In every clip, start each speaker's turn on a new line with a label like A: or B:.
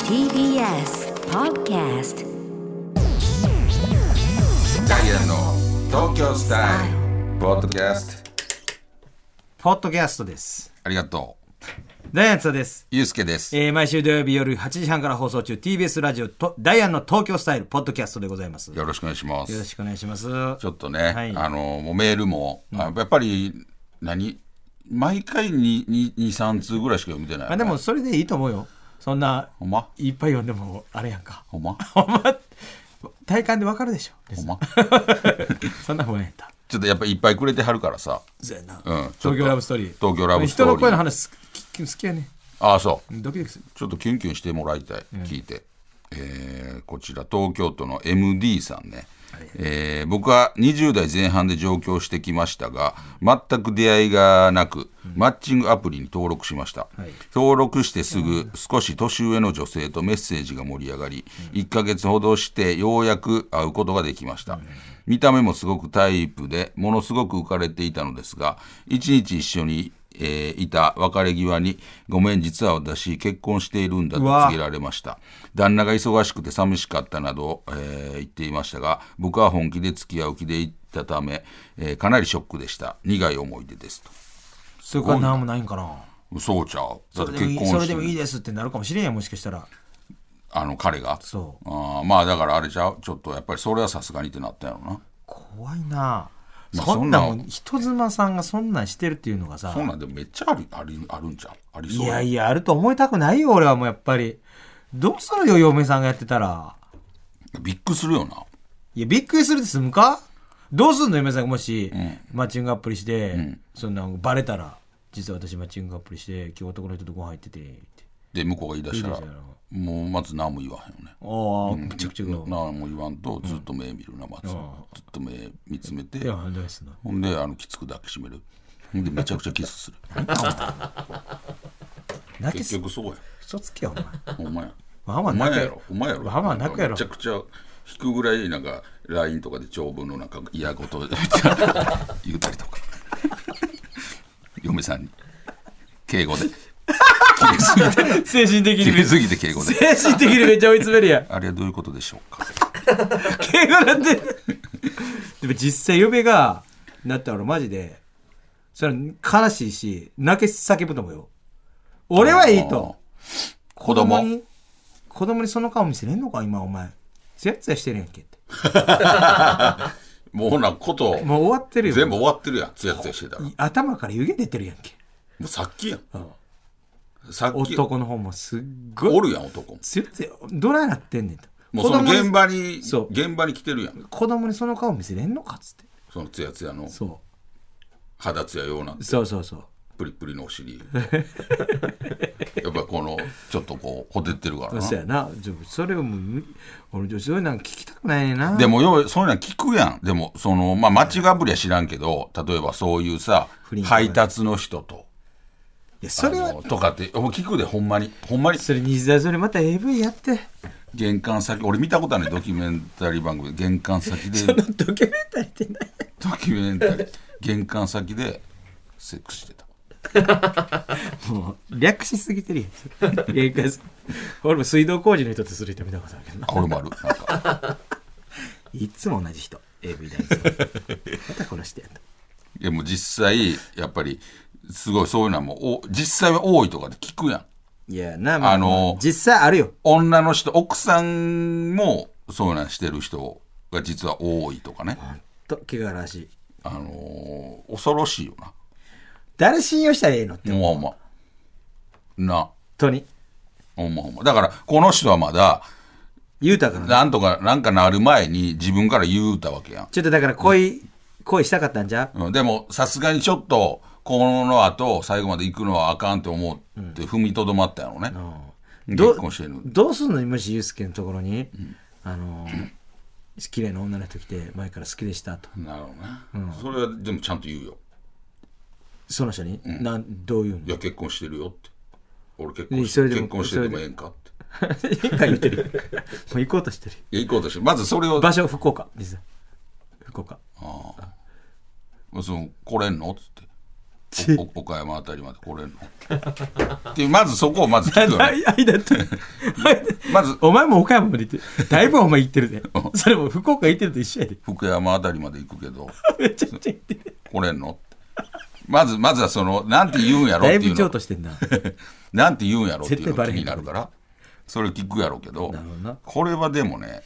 A: TBS Podcast
B: ダイアンの東京スタイルポッドキャスト。
C: ポッドキャストです。
B: ありがと
C: ダイアンツァです。
B: う。ゆうすけです。
C: 毎週土曜日夜8時半から放送中 TBS ラジオとダイアンの東京スタイルポッドキャストでございます。
B: よろしくお願いします。
C: よろしくお願いします。
B: ちょっとね、
C: はい、
B: もうメールも、やっぱり毎回2、3通ぐらいしか読みてない、ね。
C: でもそれでいいと思うよ。そんな、
B: ほんま
C: いっぱい読んでもあれやんか。
B: ほんま
C: ほんま体感でわかるでしょ。
B: ほんま
C: そんなふうやった。
B: ちょっとやっぱりいっぱいくれてはるからさ。
C: そうやな。
B: 東
C: 京ラブストーリー。
B: 東京ラブストーリー。
C: 人の声の話好きやね。
B: ああ、そう。
C: ドキドキする。
B: ちょっとキュンキュンしてもらいたい。聞いて。こちら東京都の MD さんね。僕は20代前半で上京してきましたが、全く出会いがなく、マッチングアプリに登録しました、登録してすぐ少し年上の女性とメッセージが盛り上がり、1ヶ月ほどしてようやく会うことができました、見た目もすごくタイプでものすごく浮かれていたのですが、一日一緒にいた別れ際に、ごめん実は私結婚しているんだと告げられました。旦那が忙しくて寂しかったなど、言っていましたが、僕は本気で付き合う気でいったため、かなりショックでした。苦い思い出ですと。
C: それから何もないんかな。
B: そうちゃう。だって結婚して
C: それでもいいですってなるかもしれんやん、もしかしたら。
B: 彼が
C: そう
B: まあだからあれちゃう、ちょっとやっぱりそれはさすがにってなったやろな。
C: 怖いな。
B: まあ、
C: そんなもん人妻さんがそんなんしてるっていうのがさ、
B: そんなんでもめっちゃあるんちゃう。ありそう。
C: いやいやあると思いたくないよ俺は。もうやっぱりどうするよ嫁さんがやってたら。
B: びっくりするよな。
C: いやびっくりするで済むか。どうすんの嫁さんがもし、マッチングアプリして、そんなバレたら、実は私マッチングアプリして今日男の人とご飯行っててって
B: で向こうが言い出したらもうまず何も言わへんよね。
C: ああ、めちゃくちゃ
B: 何も言わんとずっと目見るな、まずずっと目見つめて、ほんできつく抱きしめる。ほんでめちゃくちゃキスする結局そうや。
C: 嘘つけよお前。
B: お前や。
C: お前やろ。
B: お前やろ。
C: まあ泣くやろ。
B: めちゃくちゃ引くぐらいなんか LINE とかで長文のなんか嫌事言うたりとか嫁さんに敬語で
C: 精神的に
B: 切れすぎて敬語で
C: 精神的にめっちゃ追い詰めるやん。
B: あれはどういうことでしょうか。
C: 敬語なんてでも実際嫁がなったら俺マジでそれ悲しいし泣け叫ぶと思うよ。俺はいいと。子供にその顔見せれんのか今お前ツヤツヤしてるやんけって
B: もうなこと
C: もう終わってるよ。
B: 全部終わってるやん。ツヤツヤしてたら
C: 頭から湯気出てるやんけ。
B: もうさっきやん。さっき
C: 男の方もすっごい
B: おるやん。男
C: ツヤツヤどないなってんねんと。
B: もうその現場に来てるやん。
C: 子供にその顔見せれんのかっつって。
B: そのツヤツヤの
C: そう
B: 肌ツヤようなって
C: そう
B: プリプリのお尻やっぱこのちょっとこうほてってるからな。
C: そうやな。それをもう俺そういうの聞きたくないねんな。
B: でもそういうの聞くやん。でもそのマッチングアプリは知らんけど、例えばそういうさ配達の人と
C: いやそれは
B: とかって聞くで。ほんまに
C: それ西田それまた AV やって
B: 玄関先、俺見たことあるね、ドキュメンタリー番組で玄関先で
C: そのドキュメンタリーって何や。
B: ドキュメンタリー玄関先でセックスしてた。
C: もう略しすぎてるやん俺も水道工事の人とする人見たことあるけどな。
B: 俺もある。なんか
C: いつも同じ人 AV 大好きまた殺してやんと。
B: いやもう実際やっぱりすごいそういうのはもう実際は多いとかで聞くやん。
C: いやな、まあ、実際あるよ。
B: 女の人奥さんもそういうのしてる人が実は多いとかね。
C: ほんと気がらしい。
B: 恐ろしいよな。
C: 誰信用したらええのって
B: ほんまな。
C: 本当に
B: ほんまだからこの人はまだ
C: 言うたから
B: なんとかなんかなる前に自分から言うたわけやん。
C: ちょっとだから恋したかったんじゃ、
B: でもさすがにちょっとこの後最後まで行くのはあかんって思って踏みとどまったやろね、結婚してる。
C: どうすんのもしユースケのところに、綺麗な女の人来て前から好きでしたと。
B: なるほどね、それはでもちゃんと言うよ。
C: その人に、どういうの。
B: いや結婚してるよって。俺結婚しててもええんかって
C: いいか言ってるもう行こうとしてる。
B: いや行こうとしてる。まずそれを
C: 場所福岡実は福岡。
B: その来れんのっつって岡山あたりまで来れんのってまずそこをまず聞くよねまず
C: お前も岡山まで行ってだいぶお前行ってるでそれも福岡行ってると一緒やで
B: 福山あたりまで行くけど
C: めちゃくちゃ行ってる
B: 来れんのまずはそのなんて言うんやろっていうの
C: だいぶ譲渡してんな
B: なんて言うんやろっていうのが気
C: 絶対バレへん
B: になるからそれ聞くやろうけど
C: なるほどな
B: これはでもね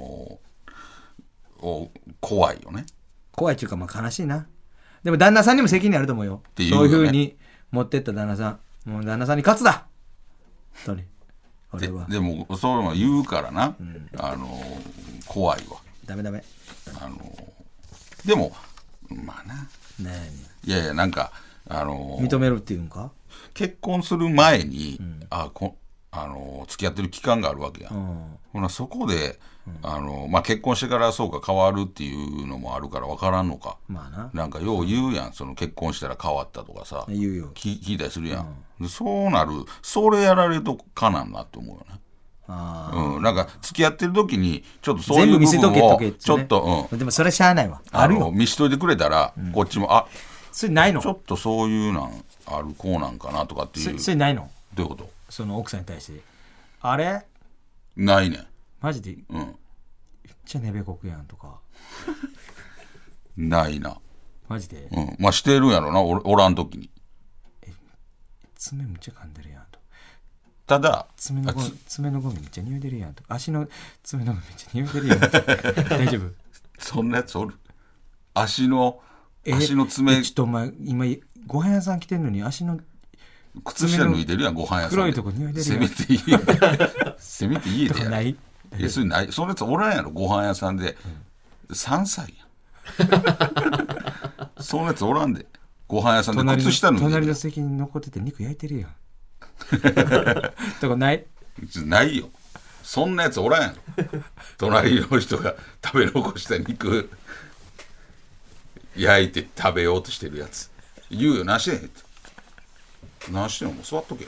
B: 怖いよね
C: 怖いっていうかまあ悲しいなでも旦那さんにも責任あると思うよ
B: ていうよね
C: そういう風に持ってった旦那さんもう旦那さんに勝つだ本当に俺は
B: でもそれも言うからな、怖いわ
C: ダメ
B: でもまあな
C: 何
B: いやいやなんか
C: 認めるっていうんか
B: 結婚する前に、付き合ってる期間があるわけやん、ほなそこで、結婚してからそうか変わるっていうのもあるから分からんのか、
C: まあな
B: なんかよう言うやんその結婚したら変わったとかさ
C: 言うよ
B: 聞いたりするやん、でそうなるそれやられるとかなんなって思うよねなんか付き合ってる時にちょっとそういう部分を
C: 全部見せとけとけってね
B: ちょっと、
C: でもそれしゃあないわあるよ
B: 見しといてくれたら、こっちも
C: それないの
B: ちょっとそういうなんあるこうなんかなとかっていう
C: それないの
B: どういうこと
C: その奥さんに対してあれ
B: ないねん
C: マジでめっちゃねべこくやんとか
B: ないな
C: マジで
B: まあしてるんやろなおらん時に
C: 爪むっちゃ噛んでるやんと
B: ただ
C: 爪のゴミめっちゃ匂い出るやんと足の爪のゴミめっちゃ匂い出るやんと大丈夫
B: そんなやつおる足の爪
C: ちょっとお前今ご飯屋さん来てんのに足の
B: 靴下脱いでるやんご飯屋さんで
C: 黒いとこ匂い出るやん
B: せめて家でや
C: ない
B: いやそれないそのやつおらんやろご飯屋さんで、3歳やんそのやつおらんでご飯屋さんで靴下脱いでる
C: 隣の席に残ってて肉焼いてるやんとかない
B: ないよそんなやつおらんやろ隣の人が食べ残した肉焼いて食べようとしてるやつ言うよなしてへんってなしてんのもう座っとけよ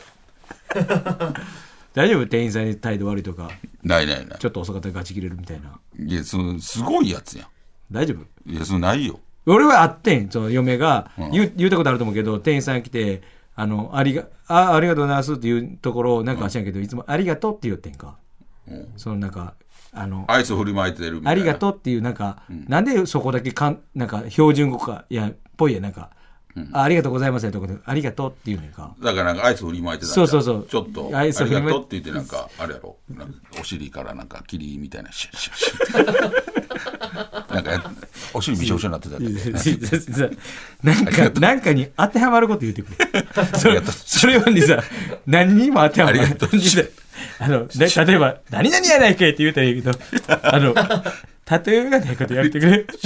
C: 大丈夫店員さんに態度悪いとか
B: ない
C: ちょっと遅かったらガチ切れるみたいない
B: やそのすごいやつや
C: 大丈夫
B: んいやそのないよ
C: 俺はあってんその嫁が言うたことあると思うけど店員さんが来てありがとうございますっていうところをなんか知らんけど、いつもありがとうって言ってんか、そのなんか
B: アイス振りまいてるみたいな
C: ありがとうっていうなんか、なんでそこだけなんか標準語かっぽいやなんか、ありがとうございますとこでありがとうって言うねんか
B: だからなんかアイス振りまいてた
C: そう
B: ちょっとありがとうって言ってなんかあれやろなんかお尻からなんか霧みたいなシュッシュッシュッなんかお尻びしょびしょになってたやつ
C: なんかに当てはまること言ってくれそれはにさ何にも当てはまる例えば何々やないかいって言うたらいいけど例えがないことやめてくれ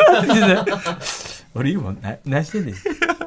C: 俺今何してんねん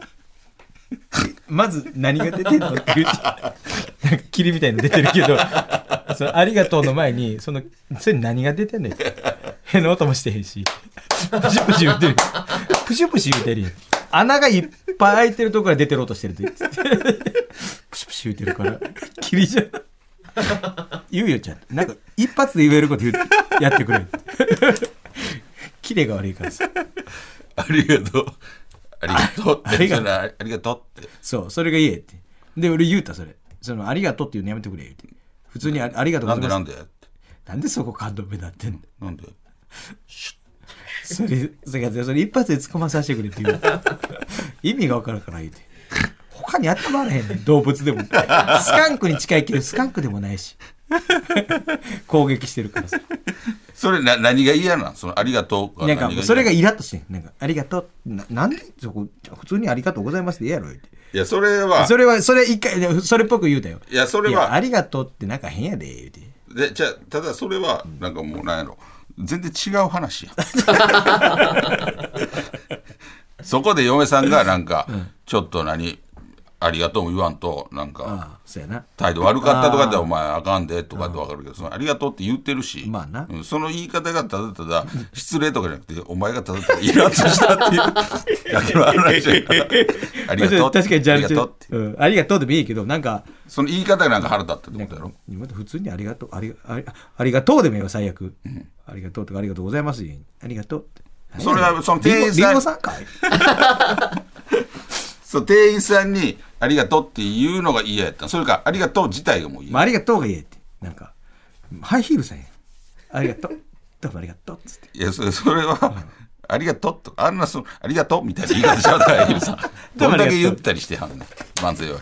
C: まず何が出てんのっていうなんか霧みたいの出てるけどそのありがとうの前にそれ何が出てんねん変な音もしてへんしプシュプシュ言うてるプシュプシュ言うてるやん穴がいっぱい開いてるとこから出てる音してるってプシュプシュ言うてるから霧じゃん言うよちゃんとなんか一発で言えることやってくれキレが悪いからさ
B: ありがとうありがとうってありがとうって
C: そうそれが言えってで俺言うたそのありがとうっていうのやめてくれ言うて普通にありがとうございますなんでそこ感動目立ってんの
B: なんで
C: それ一発で突っ込まさせてくれって言う意味が分からんから言うて他にやってもらえへんねん動物でもスカンクに近いけどスカンクでもないし攻撃してるからさ
B: それ何が嫌なんそのありがとう
C: なんかそれがイラッとしてんなんかありがとうなんでそこ普通にありがとうございますって言えやろ言うて
B: いやそれ
C: 一回それっぽく言うたよ
B: いやそれは
C: ありがとうってなんか変やで言うて
B: でじゃあただそれはなんかもうなんやろ全然違う話やそこで嫁さんがなんかちょっとありがとうも言わんとなんか
C: そうやな
B: 態度悪かったとかでお前あかんでとかって分かるけどそのありがとうって言ってるし、
C: まあな
B: その言い方がただただ失礼とかじゃなくてお前がただただイラッとしたっていうだけの話やからありがとう
C: 確かに
B: ありがとうって、
C: ありがとうでもいいけどなんか
B: その言い方がなんか腹立ったってことやろ
C: 普通にありがとうありがとうでもいいわ最悪、ありがとうとかありがとうございますありがとうって
B: それはその店員さん
C: リンゴさんかい
B: そう店員さんにありがとうって言うのが嫌やった。それかありがとう自体がもう嫌。
C: ありがとうが言えって。なんか、ハイヒールさんや。ありがとう。どうもありがとうっつって。
B: いや、それは、ありがとうとか、ありがとうみたいな言い方しちゃうからいいさ。どんだけ言ったりしてはんねん。万歳は。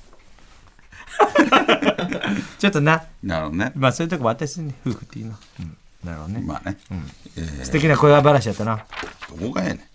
C: ちょっとな。
B: なるほどね。
C: まあそういうとこもあったりするね。夫婦っていうのは。なるほどね。
B: まあね。
C: 素敵な声話やったな。
B: どこがやねん。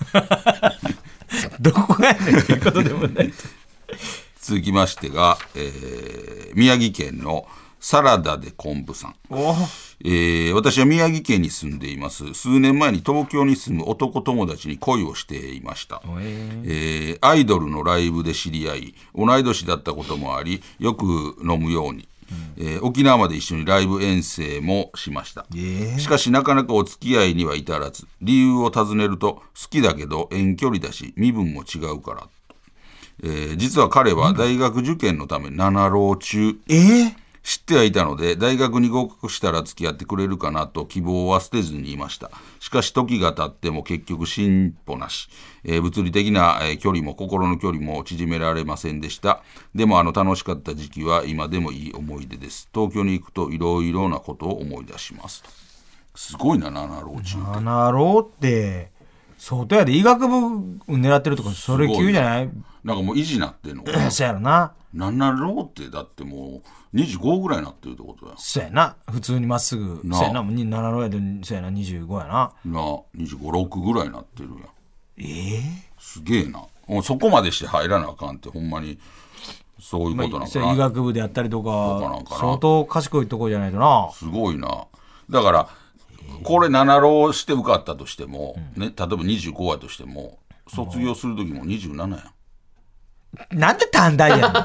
C: どこがやねんっていうことでもない。
B: 続きましてが、宮城県のサラダで昆布さん。私は宮城県に住んでいます。数年前に東京に住む男友達に恋をしていました。アイドルのライブで知り合い、同い年だったこともあり、よく飲むように、沖縄まで一緒にライブ遠征もしました。しかしなかなかお付き合いには至らず、理由を尋ねると、好きだけど遠距離だし身分も違うから、実は彼は大学受験のため7浪中、知ってはいたので、大学に合格したら付き合ってくれるかなと希望は捨てずにいました。しかし時が経っても結局進歩なし、物理的な距離も心の距離も縮められませんでした。でも楽しかった時期は今でもいい思い出です。東京に行くといろいろなことを思い出します。すごいな、7浪中。
C: 7浪って相当やで。医学部狙ってるとかそれ急じゃない？
B: なんかもう維持なってんの。
C: そうやろな。
B: 7浪ってだってもう25ぐらいになってるってことや。
C: そうやな。普通にまっすぐ。そうやな。7浪やで、そうやな。25やな。
B: 25、6ぐらいになってるやん。すげえな。そこまでして入らなあかんってほんまにそういうことなんかな。
C: 医学部であったりとか相当賢いとこじゃないとな。す
B: ごいな。だからこれ7浪して受かったとしても、ね、例えば25やとしても卒業する時も27やん。
C: なんで短大や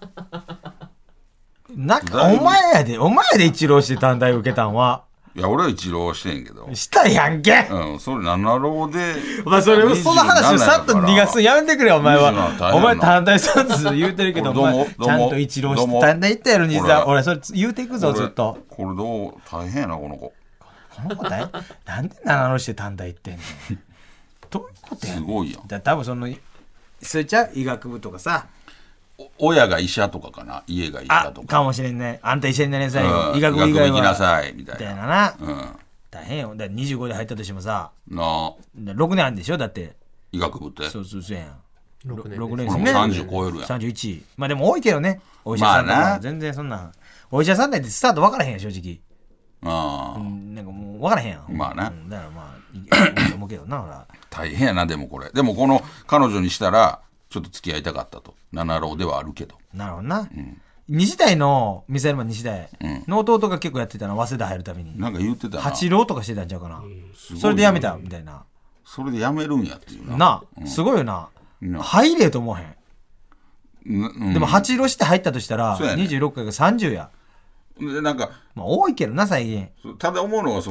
C: ん。なんかお前やで一浪して短大受けたんは。
B: いや俺は一浪してんけど。
C: したやんけ。
B: それ7浪で。
C: お前その話をさっと逃がすやめてくれよお前は。お前短大卒言うてるけどお前ちゃんと一浪して短大行ったやろにさ。俺それ言うていくぞずっと。
B: これどう大変やなこの子。
C: この子なんで7浪して短大行ってんの。どういうことやん。
B: すごいやん。
C: 多分それちゃう医学部とかさ。
B: 親が医者とかかな。家が医者とか。
C: かもしれんね。あんた医者になりなさいよ。
B: 医学部行きなさいみたいな。
C: な。大変よ。だって25で入ったとしてもさ。6年あるんでしょだって。
B: 医学部って。
C: そうやん。6年
B: ですね。30超えるやん。
C: 31。まあでも多いけどね。お医者さんとか全然そんな。お医者さんだってスタート分からへんやん正直。なんかもう分からへんやん。
B: まあな。
C: だからまあいいと思うけどなほら。
B: 大変やなでもこれ。でもこの彼女にしたらちょっと付き合いたかったと。7浪ではあるけど。
C: なるほどな。西大のミサイルマン西大の弟が結構やってたの。早稲田入るために
B: なんか言ってたな。
C: 8浪とかしてたんちゃうかな。それでやめたみたいな。
B: それでやめるんやっていう
C: な。すごいよな。入れと思わへん。でも8浪して入ったとしたら26回が30や。
B: でなんか
C: まあ多いけどな最近。
B: ただ思うのは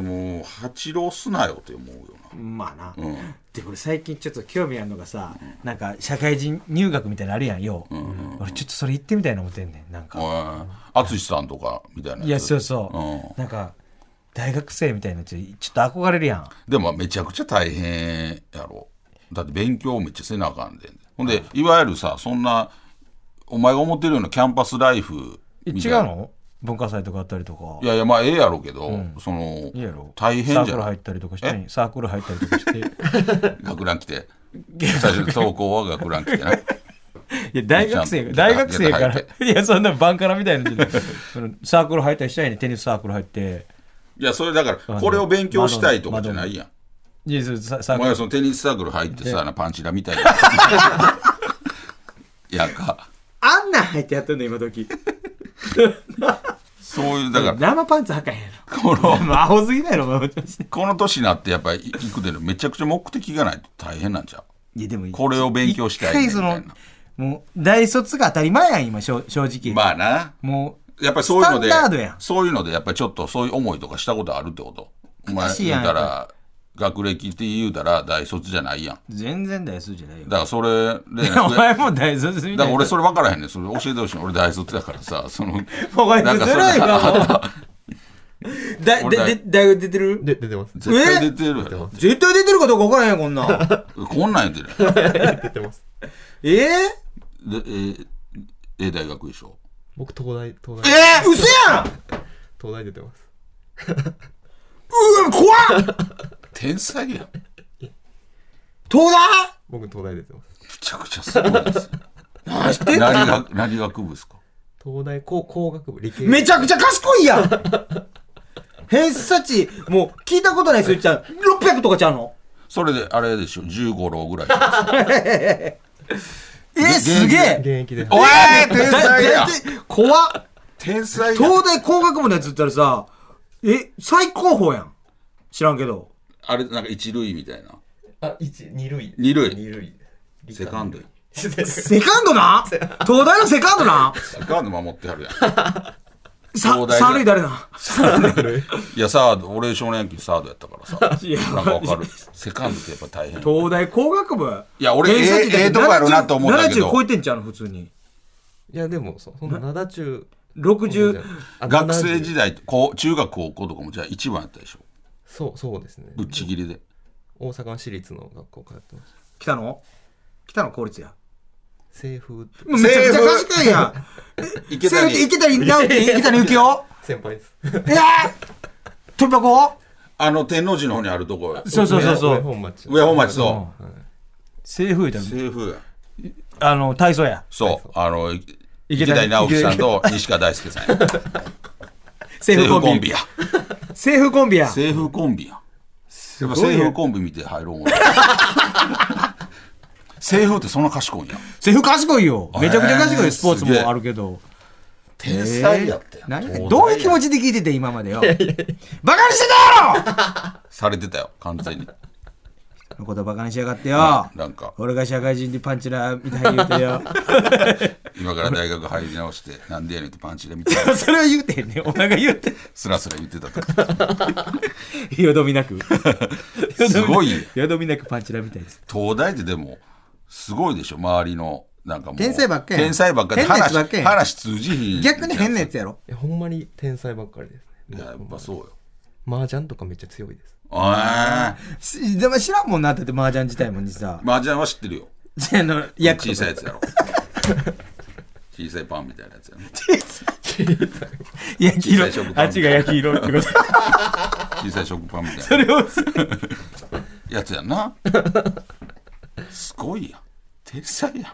B: 8浪すなよって思うよな。
C: まあな。で俺最近ちょっと興味あるのがさ、なんか社会人入学みたいなのあるやんよ。俺ちょっとそれ行ってみたいな思ってんねん。なんか
B: 淳さんとかみたいな。
C: いやそうなんか大学生みたいなちょっと憧れるやん。
B: でもめちゃくちゃ大変やろ。だって勉強めっちゃせなあかんで。ほんでいわゆるさそんなお前が思ってるようなキャンパスライフみたいな。
C: 違うの？文化祭とかあったりとか。
B: いやまあええやろうけど、
C: いいやろ。
B: 大変じゃん。
C: サークル入ったりとかしてサークル入ったりとかして
B: 学ラン来て最初に投稿は学ラン来てな。い
C: や大学生からいやそんなバンカラみたいなサークル入ったりしたいね。テニスサークル入って。
B: いやそれだからこれを勉強したいとかじゃないやん。
C: いや
B: お前はそのテニスサークル入ってさパンチラみたいなやか
C: あんなん入ってやってんの今時。
B: そういうだから
C: 生パンツ履かへんやろ。アホすぎないの
B: この年になってやっぱり行くでめちゃくちゃ目的がないと大変なんちゃう。
C: いやでも
B: これを勉強したいみたいな。
C: もう大卒が当たり前やん今正直。
B: まあな。
C: もう
B: やっぱりそういうので
C: スタンダードやん。
B: そういうのでやっぱりちょっとそういう思いとかしたことあるってこと。お前言うたら学歴って言うたら大卒じゃないやん。
C: 全然大卒じゃないよ。
B: だからそれで
C: お前も大卒みたいな。
B: だから俺それ分からへんねん。それ教えてほしい。俺大卒だからさ
C: もうこいつずるいわもう大学出てる？
A: 出てます。
B: 絶対出てるやろ。
C: 絶対出てるかどうか分からへんこんなん。
B: こんなん言ってる。
A: 出てます。
B: で、大学でしょ。
A: 僕東大。
C: 嘘やん。
A: 東大出てます。
C: 怖っ。
B: 天才やん。
C: 東大？
A: 僕東大出てます。
B: めちゃくちゃすごいですよ。何学部ですか？
A: 東大工学部理系。
C: めちゃくちゃ賢いやん。偏差値もう聞いたことないですよ。じゃ600とかちゃうの？
B: それであれでしょ、15浪ぐらい。
C: すげえ。
A: 現役で。
B: おい天才やん。
C: 怖っ。
B: 天才やん。
C: 東大工学部のやつ言ったらさ、最高峰やん。知らんけど。
B: あれなんか一類みたいな。
A: 二類。
B: 二類。セカンド。
C: セカンドな？東大のセカンドな？
B: セカンド守ってはるやん。
C: 三類誰な？
B: いやサード、俺少年野球サードやったからさ。
C: いや
B: なんかわかる。セカンドってやっぱ大変。
C: 東大工学部？
B: いや俺とこやろなと思ったけど。
C: 70超えてんちゃうの普通に。
A: いやでもそんな7中
C: 60。
B: 学生時代中学高校とかもじゃあ一番やったでしょ。
A: そうですね。
B: ぶっちぎりで。
A: 大阪市立の学校通ってました。
C: 北野公立や。
A: 清風。
C: めちゃくちゃ賢いやん。池谷直樹？池谷幸雄？
A: 先輩です。
C: 飛び箱？
B: 天王寺の方にあるとこ。
C: そう。
A: 上本町
B: と。
C: 清風だ。
B: 清風や。
C: 体操や。
B: そう。池谷直樹さんと西川大輔さんや。
C: 清風コンビや。清風コンビや。
B: やっぱ清風コンビ見て入ろうもん。清風ってそんな賢いんや。
C: 清風賢いよ。めちゃくちゃ賢い。スポーツもあるけど。
B: 天才やって
C: どういう気持ちで聞いてて今までよ。バカにしてたやろ。
B: されてたよ完全に。
C: のことバカにしやがってよ。
B: なんか
C: 俺が社会人でパンチラみたいに言うてよ。
B: 今から大学入り直してなんでやねんってパンチラみたいな。
C: それは言うてんねん。お前が言うて
B: スラスラ言ってたと。
C: よどみなく
B: すごい
C: よどみなくパンチラみたいです。
B: 東大ってでもすごいでしょ周りのなんかもう
C: 天才ばっかり
B: 天才ばっかりで話通じひん。
C: 逆に変なやつやろ。
A: ほんまに天才ばっかりですね。
B: いややっぱそうよ。
A: 麻雀とかめっちゃ強いです。
C: でも知らんもんなってて麻雀自体もにさ。
B: 麻雀は知ってるよ。小さいやつやろ。小さいパンみたいなやつやろ。
C: 焼き色。あっちが焼き色ってこと。
B: 小さい食パンみたいな。
C: それを
B: やつやんな。すごいやん。天才やん。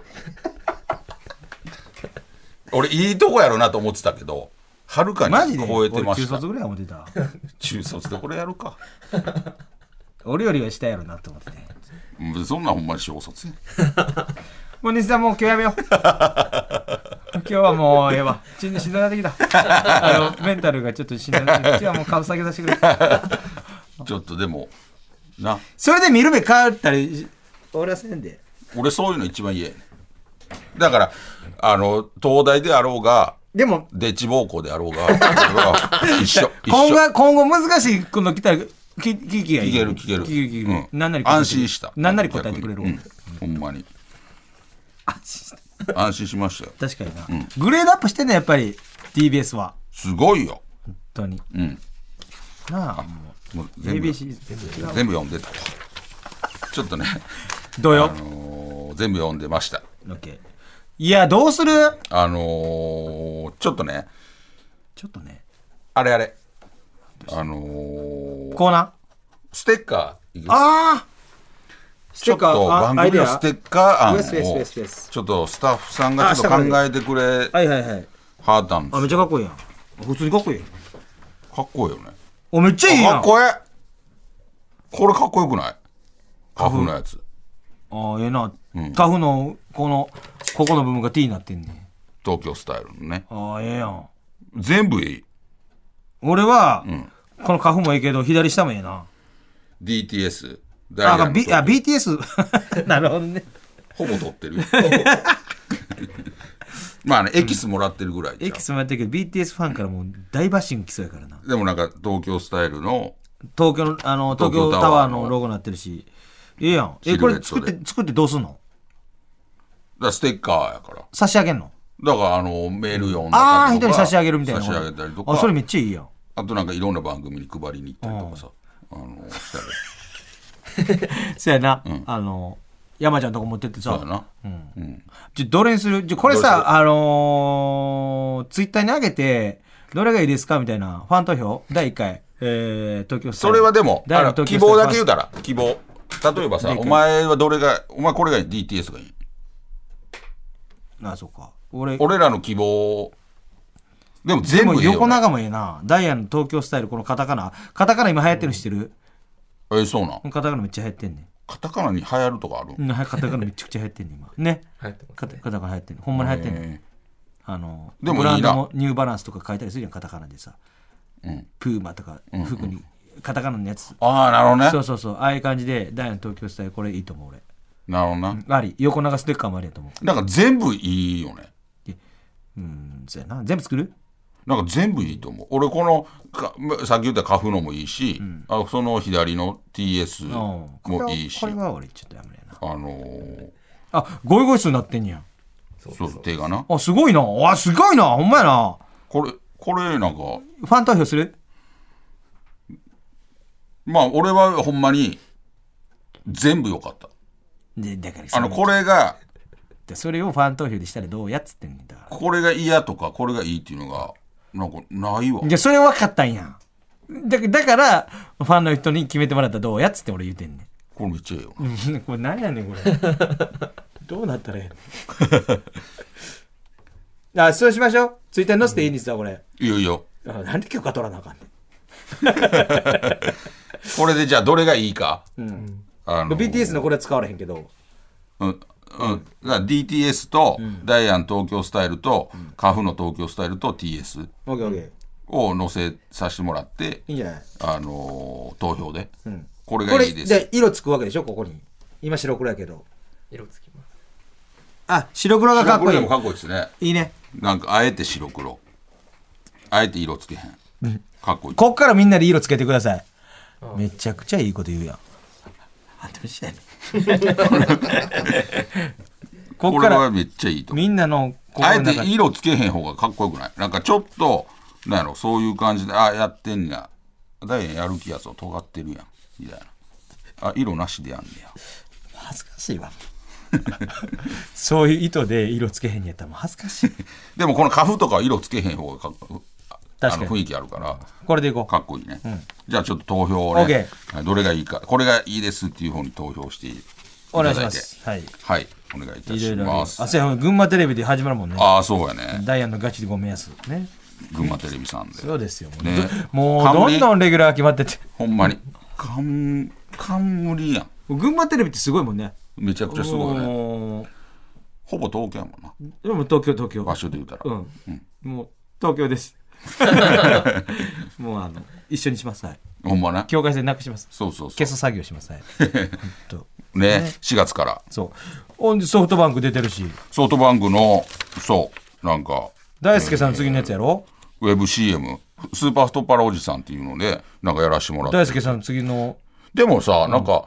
B: 俺いいとこやろなと思ってたけどはるかに超えてました。
C: 中卒ぐらい思ってた。
B: 中卒でこれやるか。
C: 俺よりは下やろなと思ってね。
B: そんなほんまに小卒や。
C: もう西さんもう今日やめよう。今日はもうええわ。しんどくなってきた。メンタルがちょっとしんどくなってきた。今日はもう顔下げさせてくれ。
B: ちょっとでもな。
C: それで見る目変わったり俺はせんで。
B: 俺そういうの一番嫌やねん。だから東大であろうが
C: でも
B: デッチ暴行であろうが一緒。
C: 今後難しいの来たら聞きがいい。
B: 聞ける。
C: なんなり
B: 安心した。
C: なんなり答えてくれる。
B: ほんまに安心しましたよ。
C: 確かにな。グレードアップしてんねやっぱり TBS は。
B: すごいよ
C: 本当に。なあ
B: もう全部
C: ABC
B: 全部読んでたわ。ちょっとね
C: どうよ。
B: 全部読んでました。
C: いやどうする？
B: ちょっとねあれコ
C: ーナー
B: ステッカー
C: ちょっと
B: 番組のステッカー案を
C: ち
B: ょっとスタッフさんがちょっと考えてくれはったんですよ。
C: めっちゃかっこいいやん。普通にかっこいい。
B: かっこいいよね。
C: めっちゃいいやん。
B: かっこいい。これかっこよくない？花粉のやつ。
C: ええな。花粉のここの部分が T になってんね。
B: 東京スタイルのね。
C: ええやん。
B: 全部いい。
C: 俺はこの花粉もいいけど左下もええな。
B: DTS。
C: BTS なるほどね。
B: ほぼ取ってるよ。まあねエキスもらってるぐらい。
C: エキスもらってるけど BTS ファンからもう大バッシング来そうやからな。
B: でもなんか東京スタイルの
C: 東京タワーのロゴになってるし。ええやん。これ作ってどうすんの？
B: ステッカーやから
C: 差し上げんの？
B: だからメール読んだりとか
C: 人に差し上げるみたいな。
B: 差し上げたりとか。
C: それめっちゃいいやん。
B: あとなんかいろんな番組に配りに行ったりとかさ、したら
C: そうやな、
B: ん
C: 山ちゃんとこ持ってってさ。
B: そうやな、
C: どれにする？これさ、ツイッターに上げて、どれがいいですかみたいな、ファン投票第1回、東京スタイル。
B: それはでも
C: 第の東
B: 希
C: 京スタイル
B: 望だけ言うたら希望。例えばさ、お前はこれがいい DTS がいい。
C: あ、そうか。俺
B: らの希望でも
C: で
B: 全部いいよ、ね、
C: も横長もええな。ダイヤの東京スタイル、このカタカナ今流行ってるの知ってる？
B: そうなん。
C: カタカナめっちゃ流行ってんねん。
B: カタカナに流行るとかある？
C: カタカナめちゃくちゃ流行ってんねん今。ね。
A: 流行ってます
C: カタカナ流行ってんねん。ほんまに流行ってんねん。
B: でもいいな。
C: ブランドもニューバランスとか書いたりするやん、カタカナでさ。
B: うん、
C: プーマとか服にカタカナのやつ。
B: ああ、なるほどね。
C: そうああいう感じでダイヤの東京スタイル、これいいと思う俺。
B: なるほどな。
C: あり、横長ステッカーもありやと思う。
B: なんか全部いいよね。
C: そうやな。全部作る？
B: なんか全部いいと思う。俺このさっき言ったカフのもいいし、その左の TS もいいし、
C: これは俺ちょっとやめれ
B: な。
C: ゴイゴイ数になってんやん。
B: そう手がな。
C: すごいな。すごいな。ほんまやな。
B: これなんか
C: ファン投票する？
B: まあ俺はほんまに全部良かった。
C: だから
B: これが
C: それをファン投票でしたらどうやっつってんねんだから。
B: これが嫌とかこれがいいっていうのがなんかないわ。
C: いや、それ分かったんやん。だからファンの人に決めてもらったらどうやっつって俺言うてんねん。
B: これめっちゃいいよ。
C: これ何やねんこれ。どうなったらええの？そうしましょう。ツイッターに載せていいんですよこれ。
B: いいよいいよ。
C: なんで許可取らなあかんねん。
B: これでじゃあどれがいいか。
C: BTS のこれは使われへんけど。
B: だから DTS とダイアン東京スタイルとカフの東京スタイルと TS を載せさせてもらって
C: いいんじゃない？
B: 投票で、これがいいです。
C: で色つくわけでしょここに。今白黒やけど。
A: 色つきます。
C: 白黒がかっこいい。
B: 白黒でもかっこいいですね。
C: いいね。
B: なんかあえて白黒、あえて色つけへん、かっこいい。
C: こっからみんなで色つけてください。めちゃくちゃいいこと言うやん。どうしたやねん。こっから
B: これはめっちゃいいと思う。
C: みんなの
B: あえて色つけへん方がかっこよくない？なんかちょっとなんやろ、そういう感じでやってんねや、ダイヤンやる気やつを尖ってるやんみたいな。色なしでやんねや。
C: 恥ずかしいわ。そういう意図で色つけへんやったらもう恥ずかしい。
B: でもこのカフとかは色つけへん方が
C: 確かに
B: 雰囲気あるから
C: これでいこう。
B: かっこいいね、じゃあちょっと投票をね、
C: OK
B: どれがいいか、これがいいですっていう方に投票していただいて、
C: お願いします。はい。
B: はい、お願いいたします。
C: そうや、群馬テレビで始まるもんね。
B: そうやね。
C: ダイアンのガチでごめんやすね。
B: 群馬テレビさんで。
C: そうですよ。
B: ね、
C: もうどんどんレギュラー決まってて。
B: ほんまに冠やん。
C: 群馬テレビってすごいもんね。
B: めちゃくちゃすごいね。ほぼ東京やもんな。
C: でも東京。
B: 場所で言うたら。
C: もう東京です。もう一緒にします。はい。
B: ほんまね。
C: 境界線なくします。
B: そう。
C: 消す作業します。はい。
B: ね、4月から。
C: そう。ソフトバンク出てるし。
B: ソフトバンクのなんか
C: 大輔さん次のやつやろ。
B: ウェブ CM スーパーストッパラおじさんっていうのでなんかやらしてもらって。
C: 大輔さん次の。
B: でもさ、なんか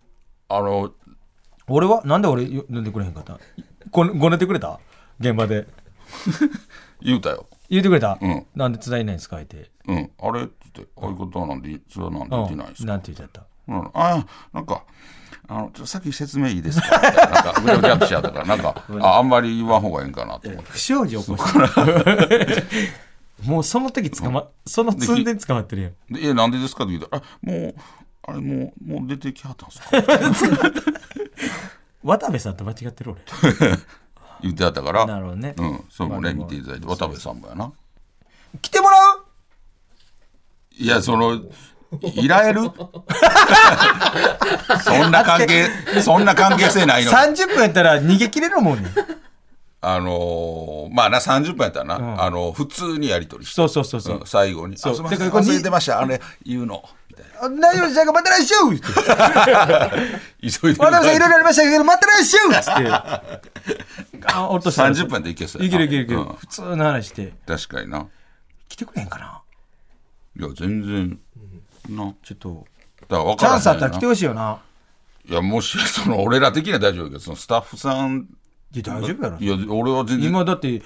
C: 俺はなんで俺呼んでくれへんかった？ごねてくれた？現場で
B: 言うたよ。
C: 言ってくれた？
B: うん。
C: なんで津田いないんですか言って。
B: あれって言って、相方なんで津田なんで言ってないですか？
C: なんて言っちゃった？
B: なんかさっき説明いいですか？なんかぐちゃぐちゃっとしちゃったからなんかあんまり言わん方がいいんかなと思って。
C: 不祥事起こしたもうその時その寸前捕まってるやん。
B: なんでですかって言ったらもう出てきはったんですか？
C: 渡部さんと間違ってる俺
B: 言ってはったから。
C: なるほどね。
B: それもね見ていただいて、渡部さんもやな。
C: 来てもらう？
B: いやいられるそんな関係性ないの。
C: 30分やったら逃げ切れるもんね。
B: まあな30分やったらな、普通にやり取りして、
C: そう
B: 最後に
C: そう
B: すいません忘れてました言うのみたい
C: な。大丈夫ですか待ってらっしゃい
B: 急いで
C: 渡部さんいろいろありましたけど待ってらっしゃいって落としたら
B: 30分でいけそう
C: やな。いける、
B: 普
C: 通の話して
B: 確かにな。
C: 来てくれへんかな。
B: いや全然な。
C: ちょっと
B: だから分
C: チャンスあったら来てほしいよな。
B: いやもし俺ら的には大丈夫だけど、そのスタッフさん
C: いや大丈夫やろ。
B: いや俺は全然
C: 今だって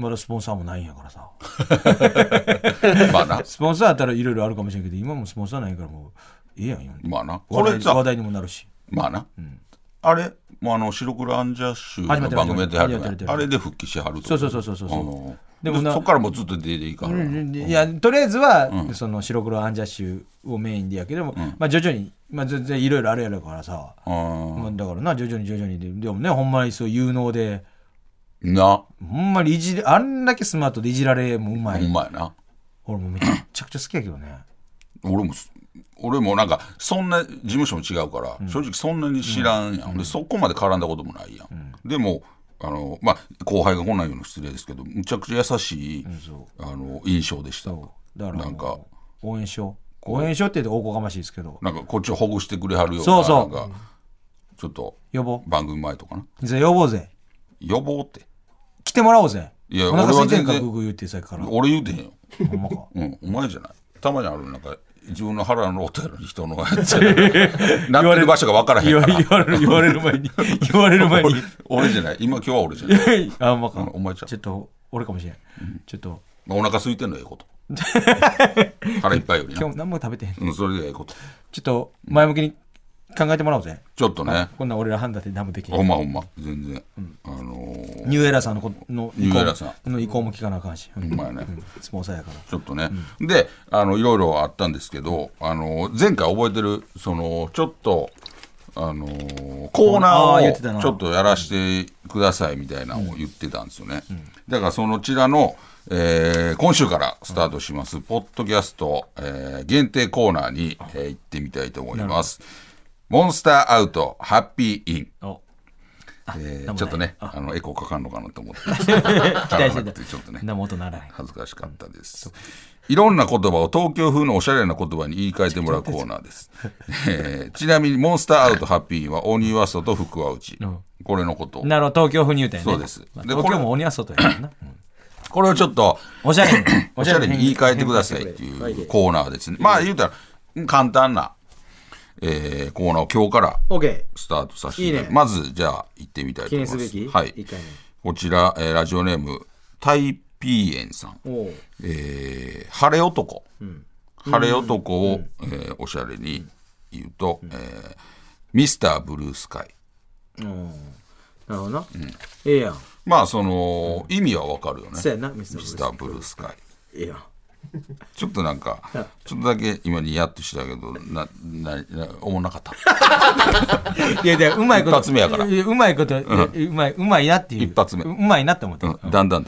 C: まだスポンサーもないんやからさ。
B: まあな。
C: スポンサーあったらいろいろあるかもしれんけど、今もスポンサーないからもう、いいやんよ。
B: まあな。これさ、
C: 話題にもなるし。
B: まあな。あれ、もう白黒アンジャッシュの番組やってはるやん。あれで復帰してはると。
C: そう。
B: でもそっからもうずっと出ていかはる。
C: いや、とりあえずは、その白黒アンジャッシュをメインでやけども、まあ徐々に、まあ全然いろいろあるやろからさ。まあだからな、徐々にでもね、ほんまにそう有能で、
B: な。
C: ほんまにあんだけスマートでいじられもうまい。
B: ほんまやな。
C: 俺もめちゃくちゃ好きやけどね。
B: 俺もなんかそんな事務所も違うから、正直そんなに知らんやん、でそこまで絡んだこともないやん、でもまあ後輩がこんなん言うの失礼ですけどむちゃくちゃ優しい、印象でした。
C: だから
B: なんか
C: 応援しようって言うとおこがましいですけど、
B: なんかこっちをほぐしてくれはるような、
C: そう
B: なんかちょっと
C: 呼ぼう、
B: 番組前とかな、
C: じゃあ呼ぼうぜ、
B: 呼ぼうって
C: 来てもらおうぜ。
B: いや
C: お腹空いてんか
B: 俺は全然
C: グーグー言ってさっきから
B: 俺言うてへんよ
C: ほんまか
B: お前じゃない。たまにあるなんか自分の腹の音やのに人のやつなってる場所が分からへんから
C: 言われる前に
B: 俺じゃない。今は俺じゃない
C: あ、ほんまか。
B: お前ちゃう。
C: ちょっと俺かもしれん、ちょっと
B: お腹空いてんのええこと腹いっぱいよりな。
C: 今日何も食べてへん、
B: それでええこと。
C: ちょっと前向きに考えてもらおうぜ。
B: ちょっとね。
C: こんなん俺ら判断で何もできへん。
B: ほんま全然、
C: ニューエラーさんの
B: ニューエラーさ
C: んの意向も聞かなあかんし、
B: ほんまやね、
C: スポンサーやから
B: ちょっとね、でいろいろあったんですけど、前回覚えてるそのちょっとコーナーをちょっとやらせてくださいみたいなのを言ってたんですよね、だからそのちらの、今週からスタートします、ポッドキャスト、限定コーナーに、行ってみたいと思います。モンスターアウトハッピーイン。ちょっとねエコーかかんのかなと思って期
C: 待してた。
B: ちょっとね恥ずかしかったです、いろんな言葉を東京風のおしゃれな言葉に言い換えてもらうコーナーです。ちなみにモンスターアウトハッピーは鬼は外福は内、これのことを
C: なるほど、東京風に言うたよね。
B: そうです。で
C: 東京も鬼は外やからな、
B: これをちょっと
C: おしゃれに
B: 言い換えてくださいっていうコーナーですね。まあ言うたら簡単なコーナーを今日からスタートさせていただきます。まずじゃあ行ってみたいと思います。
C: 記念すべき
B: はい
C: 1回目。
B: こちら、ラジオネームタイピーエンさん、晴れ男、晴れ男を、おしゃれに言うと、ミスターブルースカイ。
C: なるほどな、ええやん。
B: まあその、意味はわかるよね。
C: そうやな、ミ
B: ミスターブルースカイ。
C: ええやん。
B: ちょっとなんかちょっとだけ今ニヤッとしたけど思わなかった。
C: いやうまいこと
B: 一発目やから
C: うまいこと、うまいなっていう
B: 一発目
C: うまいなって思って、
B: だんだん、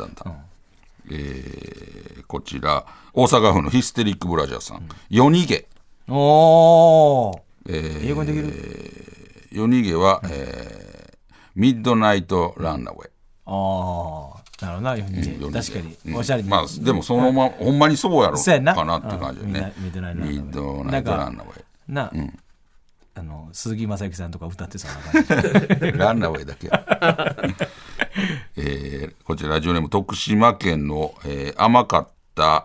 B: こちら大阪府のヒステリックブラジャーさん、夜逃げ。
C: おお、英語にできる。
B: 夜逃げは、ミッドナイトランナウェイ。
C: ああ、なるほどな、夜逃げ、確かにおしゃれに、
B: まあでもそのままほんまにそうやろ
C: そうやな
B: かなって感じでね。
C: ミッドナイトランナウェイ、
B: ミッドナイトランナウェイ
C: な、鈴木雅之さんとか歌ってそうな感じ
B: ランナウェイだけこちらラジオネーム徳島県の、甘かった、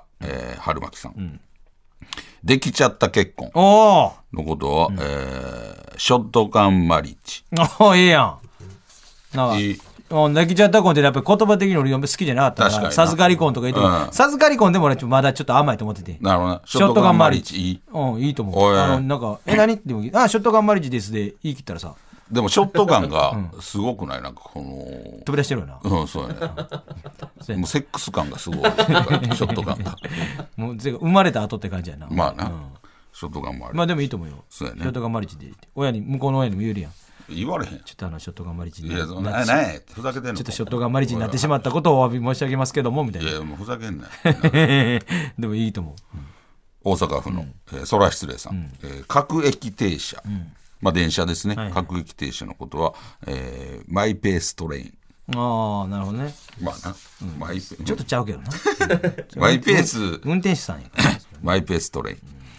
B: 春巻さん、できちゃった結婚のことを、ショットガンマリッジ。
C: おええやん。なんかできちゃった婚ってやっぱり言葉的に俺好きじゃなかったから、授かり婚とか言っても、授かり婚でも俺まだちょっと甘いと思ってて。
B: なるほどな。
C: ショットガンマリッジ
B: いい。
C: いいと思う。なんか何ってもショットガンマリッジですで言い切ったらさ。
B: でもショットガンがすごくない、なんかこの
C: 飛び出してるよな。
B: そうやね。もうセックス感がすごいショットガンが。
C: もう生まれた後って感じやな。
B: まあな。ショットガンもある。
C: まあでもいいと思うよ。
B: そうやね。
C: ショットガンマリッジで向こうの親にも言えるやん。
B: 言われへん。
C: ちょっとショットガンマリッジに
B: いや、何ふざけてんの。
C: ちょっとショットガンマリッジになってしまったことをお詫び申し上げますけどもみたいな。
B: いやもうふざけんな
C: でもいいと思う。
B: 大阪府の空失礼さん、各駅停車、まあ電車ですね、各駅停車のことは、マイペーストレイン。
C: ああ、なるほどね。
B: まあな、マイペ
C: ちょっとちゃうけどな。
B: マイペース
C: 運転手さんやから
B: マイペーストレイン。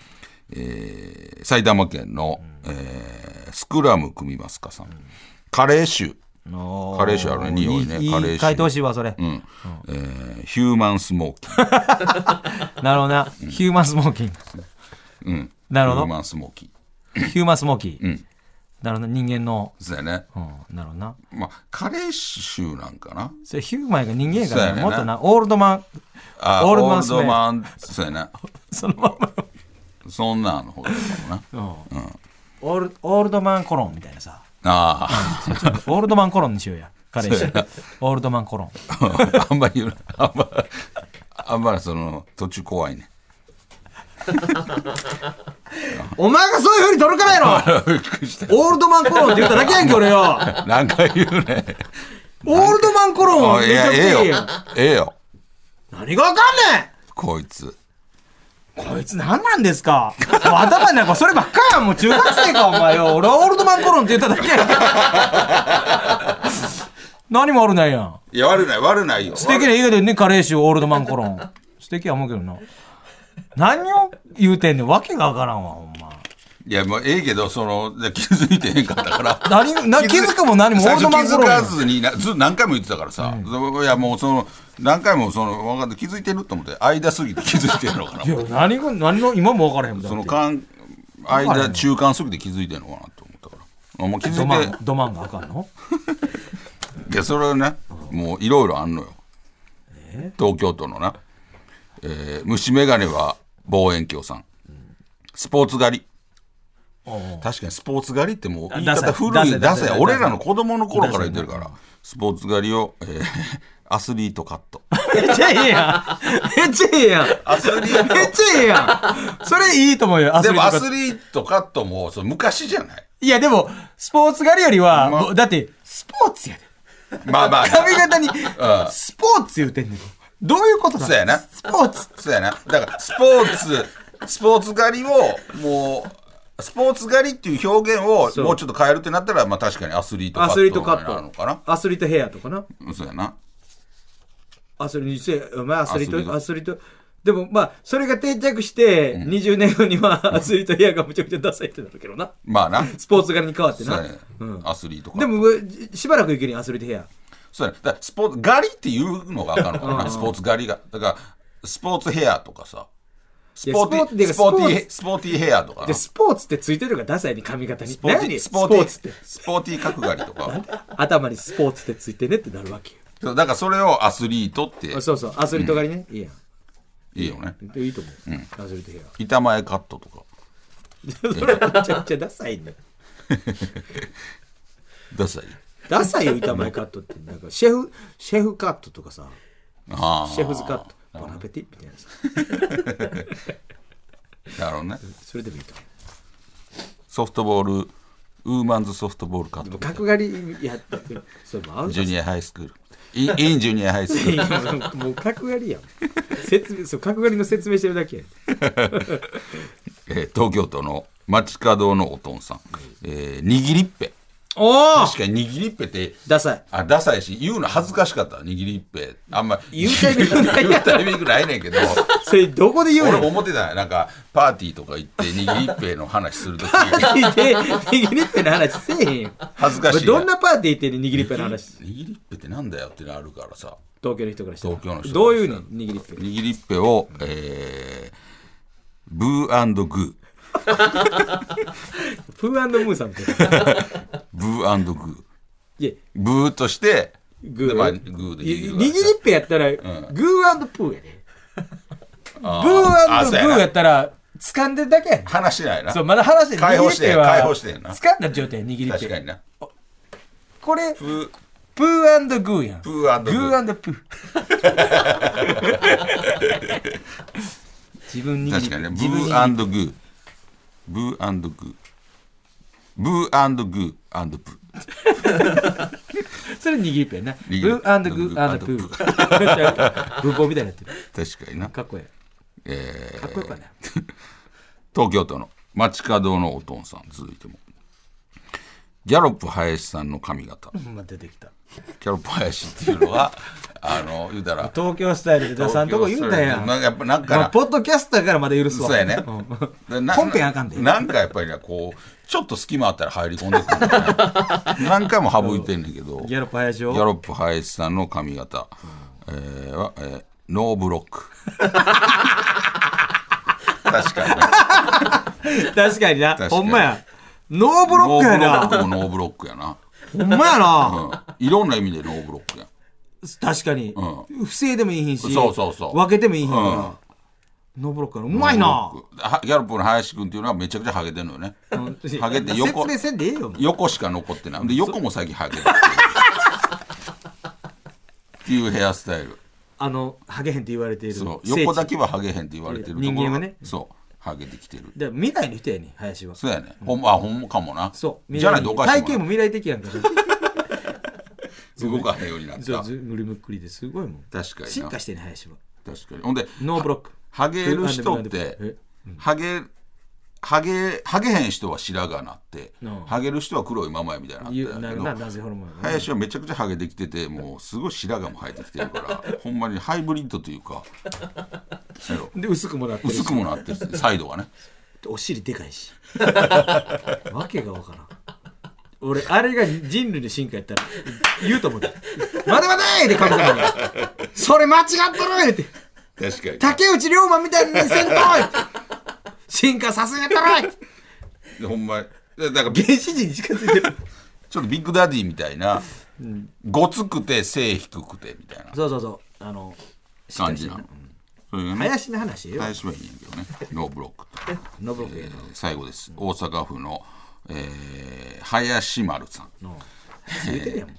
B: 埼玉県の、スクラム組みますかさん、カレー臭。カレー臭あるね、匂いね。カレー臭
C: 書いてほしいわそれ。
B: ヒューマンスモーキー。
C: なるほどな。ヒューマンスモーキー。なるほど。
B: ヒューマンスモーキ
C: ー。ヒューマンスモーキー。 なるほど、人間の。
B: そうやね。
C: なるほどな。
B: まあ、加齢臭なんかな。
C: それヒューマンが人間やから、
B: そうやねんな
C: もっとな、オールドマン、オールドマンスメル。
B: そうやな。
C: そのまま。
B: そんなんの方だかもな。
C: オールドマンコロンみたいなさ。
B: あ
C: オールドマンコロンにしようや。彼氏。オールドマンコロン。
B: あ。あんまり言うな。あんまりその、途中怖いね。
C: お前がそういう風に取るからやろ
B: びっくりした。
C: オールドマンコロンって言っただけやんけ、俺よ。
B: 何回言うね。
C: オールドマンコロンめちゃくちゃいいやん。
B: ええよ。
C: 何がわかんね
B: こいつ。
C: えこいつ何なんですか。もう頭になんかそればっかやん。もう中学生か、お前よ。俺はオールドマンコロンって言っただけやんけ。何も悪ないやん。
B: いや、悪ないよ。
C: 素敵な言い方でね、カレー臭オールドマンコロン。素敵や思うけどな。何を言うてんねん。わけがわからんわ、ほんま。
B: いや、もうええけど、気づいてへんかったから。
C: 気づくも何もオールドマンコロン。
B: 最初気づかずにずっと何回も言ってたからさ。いや、もう何回も分かって気づいてると思って、間すぎて気づいてるのかな。
C: いや、何の、今も分からへんもん。
B: 中間すぎて気づいてるのかなと思ったから。もう気づいて。
C: ドマンがあかんの
B: いや、それはね、もういろいろあんのよ。東京都のな。虫眼鏡は望遠鏡さん。スポーツ狩り。確かにスポーツ狩りってもう言い方古い。ダサい。俺らの子供の頃から言ってるから。スポーツ狩りを、アスリートカット。
C: めっちゃいいやん。めっちゃいいやん。
B: アスリート。
C: めっちゃいいやん。それいいと思うよ。
B: でもアスリートカットも昔じゃない。
C: いやでも、スポーツ狩りよりは、だって、スポーツやで。
B: まあまあ。
C: 髪型に、スポーツ言うてんねん。どういうことだ。
B: そうやな。
C: スポーツ。
B: そうやな。だから、スポーツ狩りを、もう、スポーツ狩りっていう表現をもうちょっと変えるってなったら、まあ確かにアスリートカット。
C: アスリートカット。
B: なのかな。
C: アスリートヘアとかな。
B: そうやな。
C: アスリート。でもまあ、それが定着して、20年後にはアスリートヘアがむちゃくちゃダサいってなるけどな。
B: まあな。
C: スポーツ狩りに変わってな。
B: アスリートカッ
C: ト。でも、しばらくいけるアスリートヘア。
B: そうやね。だからスポーツ狩りっていうのがあかんのかな。スポーツ狩りが。だから、スポーツヘアとかさ。スポーティーヘアとかな。
C: で、スポーツってついてるからダサいに髪型に。
B: スポーティー角刈りとか。
C: 頭にスポーツってついてねってなるわけ
B: よ。だからそれをアスリートって。
C: そうそう、アスリート狩りね。いいやん。
B: いいよね。
C: いいと思う。アスリートヘア。
B: 板前カットとか。
C: それめちゃくちゃダサいんだよ。
B: ダサい。
C: ダサいよ、板前カットって。なんかシェフカットとかさ。シェフズカット。ボナペティみたいなさ。
B: なるほどね。
C: それでもいいと思う。
B: ソフトボール、ウーマンズソフトボールカット。
C: 角刈りやってる。
B: ジュニアハイスクール。インジュニアハイスクー
C: ル。もう角刈りやん。角刈りの説明してるだけや。
B: 東京都の街角のおとんさん。握りっぺ。確かに握りっぺって
C: ダサい。
B: ダサいし、言うの恥ずかしかった。握りっぺ。あんま
C: 言うタイミン
B: グないねんけど。
C: それどこで言うの？
B: 俺も思ってた。なんかパーティーとか行って握りっぺの話するとき
C: 握りっぺの話せえへんよ。
B: 恥ずかしい。
C: どんなパーティー行って握りっぺの話。
B: 握りっぺってなんだよってなるからさ。
C: 東京の人からしたら。
B: 東京の人。
C: どういうの？握りっぺ。
B: 握りっぺをブー&グー。
C: プー&ムーさんみたいな。
B: ブー&グー。
C: いや、
B: ブーとして
C: グー、
B: まあ、グーで
C: 握りっぺやったら、グー&プーやで。ブー&グーやったら掴んでるだけやねん。
B: 話してないな。
C: そう、まだ話して
B: 解放してんな。
C: 掴んだ状態握りっぺ。
B: 確かにな。
C: これプー&グーやん。
B: プー&グー。
C: グー&プー。自分握りっぺ。
B: 確かにね。ブー&グー。ブー&グー。ブー&グー&プー。
C: それ握りっぺやな。ブー&グー&プー。文法みたいになってる。
B: 確かにな。
C: かっこいい。かっこよかね。
B: 東京都の街角のおとんさん、続いても。ギャロップ林さんの髪型。
C: 出てきた。
B: ギャロップ林っていうのは、言うたら。
C: 東京スタイルで出さんとこ言うんだよ。
B: やっぱなんか
C: ポッドキャスターからまだ許すわ。
B: そうやね。
C: 本編あかんで。
B: なんかやっぱりね、こう、ちょっと隙間あったら入り込んでくるんだね。何回も省いてんねんけど。
C: ギャロップ林を。
B: ギャロップ林さんの髪型は、ノーブロック。確かにな。
C: 確かにな。ほんまや。 ノーブロックやな。
B: ノーブロックやな。
C: ほんまやな。
B: いろんな意味でノーブロックやん。
C: 確かに。不正でもいいひんし、
B: そう
C: 分けてもいいひんから。ノーブロックやな。うまいな。
B: ギャロップの林くんっていうのはめちゃくちゃハゲてんのよね。ハゲて
C: 説明せんでええよ。
B: 横しか残ってない。で、横も先ハゲてる。っていうヘアスタイル。
C: ハゲへんって言われている。
B: 横だけはハゲへんって言われてるところ。
C: 人間はね。
B: そう。ハゲてきてる。
C: で未来の人やねん、林は。
B: そうやね。ほんまかもな。
C: そう。
B: じゃないとおかしいもんな。
C: 体型も未来的やんか。
B: 動かへんようになった。
C: そう、ずんぐりむっくりですごいもん。
B: 確かに。
C: 進化してね、林は。
B: 確かに。ほんで、
C: ノーブロック。
B: ハゲる人って、ハゲへん人は白髪なって、ハゲる人は黒いままやみたいなって林はめちゃくちゃハゲてきてて、もうすごい白髪も生えてきてるからほんまにハイブリッドというか
C: で薄くもなってるし、
B: 薄くもなってるサイドがね、
C: お尻でかいしわけがわからん。俺あれが人類の進化やったら言うと思う。待て待てって神様にそれ間違ってるって、
B: 確かに
C: 竹内涼真みたいにせんとい進化させやったらい
B: ほんまだから
C: 原始人に近づいてる
B: ちょっとビッグダディみたいな、ごつくて背低くてみたいな
C: そう
B: 感じなの、それがね、
C: 林の話よ。
B: 林はいいんやけどね。ノーブロックと
C: ノーブロックやな、
B: 最後です。大阪府の、林丸さん。
C: 言うてるやん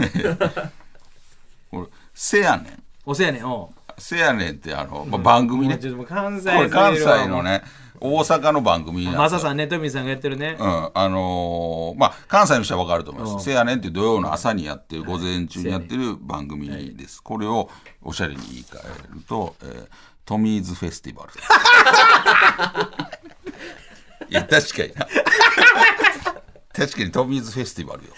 B: これせやねん。
C: おせやねん。お
B: せやねんって番組ね。
C: ちょっと関西
B: これ関西のね、大阪の番組なんですよ。
C: マサさんね、トミーさんがやってるね。
B: まあ関西の人は分かると思います。せやねんって土曜の朝にやってる、午前中にやってる番組です。これをおしゃれに言い換えると、トミーズフェスティバル。いや確かにな。確かにトミーズフェスティバルよ。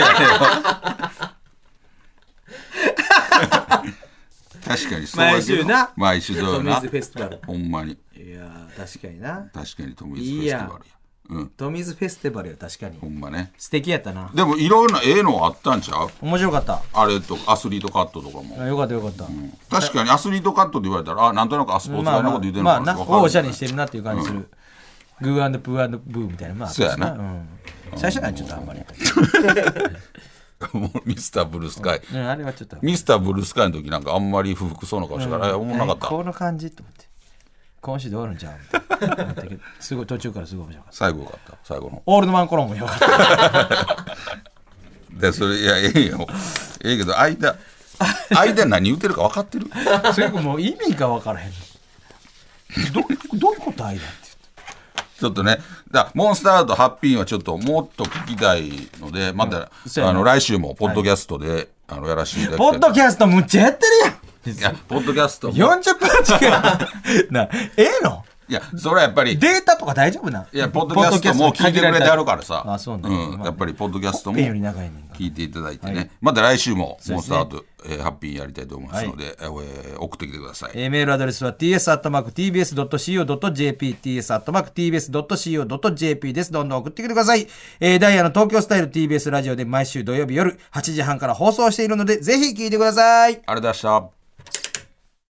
B: 確かにそうやけど
C: 毎週な、
B: 毎週土曜な、
C: トミーズフェスティバル。
B: ほんまに。
C: いや確かにな。
B: 確かにトミーズフェスティバルや。
C: トミーズフェスティバルよ、確かに。
B: ほんまね。
C: 素敵やったな。
B: でもいろいろなのあったんちゃう？
C: 面白かった。
B: あれとアスリートカットとかも。
C: よかったよかった。
B: 確かにアスリートカットって言われたら、なんとなくスポーツ界のこと言ってるのかなって分かる。
C: おしゃれにしてるなっていう感じする。グー&プー&ブーみたいな。まあ、
B: そうやな。
C: 最初からちょっとあんまり。
B: もうミスターブルースカイ。
C: あれはちょっと。
B: ミスターブルースカイの時なんかあんまり不服そうな顔してから、思わなかった。
C: この感じと思って。今週で終わるんちゃうすごい途中からすごい面白かった。
B: 最後よかった。最後の。
C: オールドマンコロンもよかった。
B: で、それ、いや、ええよ。ええけど、間何言ってるか分かってる？
C: それもう意味が分からへん。どういうこと間って。
B: ちょっとね、モンスターアートハッピーはちょっともっと聞きたいので、また、来週もポッドキャストで、やらせていただきたい。
C: ポッドキャストむっちゃやってるやん。
B: いや、ポッドキャスト。
C: 40分違う。な、の？
B: いや、それはやっぱり。
C: データとか大丈夫な？
B: いや、ポッドキャストも聞いてくれてあるからさ。
C: あ、そうなん
B: だ。やっぱりポッドキャストも聞いていただいてね。また来週もモンスターアートハッピーやりたいと思いますので、送ってきてください。
C: メールアドレスは ts@tbs.co.jp ts@tbs.co.jp です。どんどん送ってきてください。ダイヤの東京スタイル TBS ラジオで毎週土曜日夜8時半から放送しているので、ぜひ聞いてください。
B: ありがとうございました。